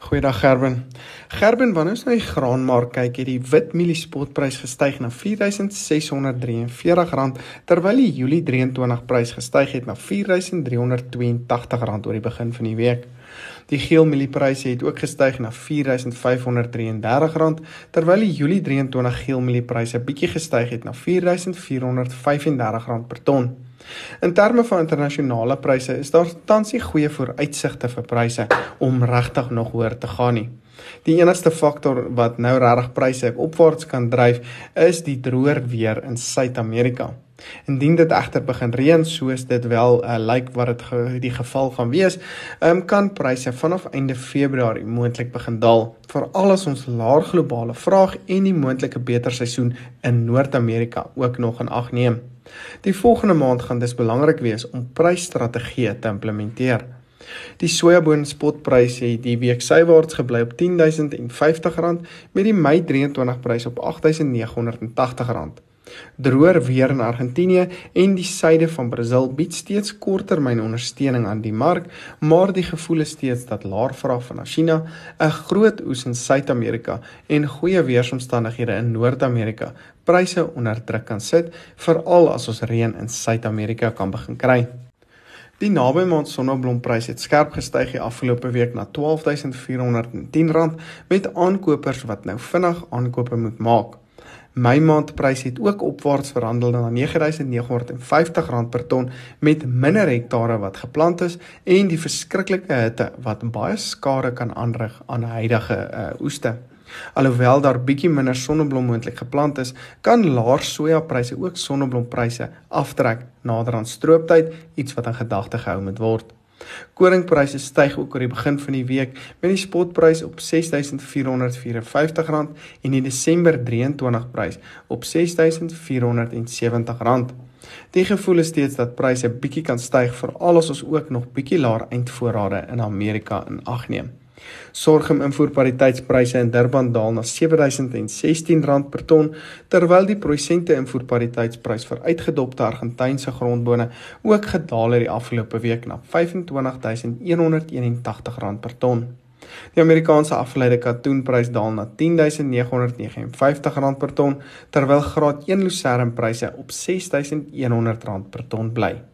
Goeiedag Gerben. Gerben, wanneer ons na die graanmark kyk, het die wit mielie spotprys gestyg na R4.643, terwyl die Julie 23 prys gestyg het na R4.382 oor die begin van die week. Die geel mieliepryse het ook gestyg na R4.533, terwyl die Julie 23 geel mieliepryse bietjie gestyg het na R4.435 per ton. In terme van internasionale pryse is daar tans nie goeie vooruitsigte vir pryse om regtig nog hoër te gaan nie. Die enigste faktor wat nou regtig pryse opwaarts kan dryf, is die droër weer in Suid-Amerika. Indien dit egter begin reën, soos dit wel lyk wat dit die geval gaan wees, kan pryse vanaf einde Februarie moontlik begin daal, veral as ons laer globale vraag en die moontlike beter seisoen in Noord-Amerika ook nog in ag neem. Die volgende maand gaan dis belangrik wees om prysstrategieë te implementeer. Die sojaboon spotprys het die week sywaarts gebly op R10.050 met die Mei 23 prys op R8.980. Droër weer in Argentinië en die suide van Brazil bied steeds korttermyn ondersteuning aan die mark, maar die gevoel is steeds dat laer vraag van China, 'n groot oes in Suid-Amerika en goeie weeromstandighede in Noord-Amerika pryse onder druk kan sit, veral as ons reën in Suid-Amerika kan begin kry. Die nabymaand sonneblomprys het skerp gestyg die afgelope week na R12.410 met aankopers wat nou vinnig aankope moet maak. Mei maand prys het ook opwaarts verhandel na R9.950 per ton met minder hektare wat geplant is en die verskriklike hitte wat baie skade kan aanrig aan huidige oeste. Alhoewel daar bietjie minder sonneblom moontlik geplant is, kan laer sojapryse ook sonneblomprys aftrek nader aan strooptyd, iets wat in gedagte gehou moet word. Koringpryse styg ook oor die begin van die week met die spotprys op R6.454 en die Desember 23 prys op R6.470. Die gevoel is steeds dat pryse bietjie kan styg, veral as ons ook nog bietjie laer eindvoorrade in Amerika in ag neem. Sorghum invoerpariteitspryse in Durban daal na R7.016 per ton, terwyl die produsente invoerpariteitsprys vir uitgedopte Argentynse grondbone ook gedaal het die afgelope week na R25.181 per ton. Die Amerikaanse afgeleide katoenprys daal na R10.959 per ton, terwyl graad 1 lucernpryse op R6.100 per ton bly.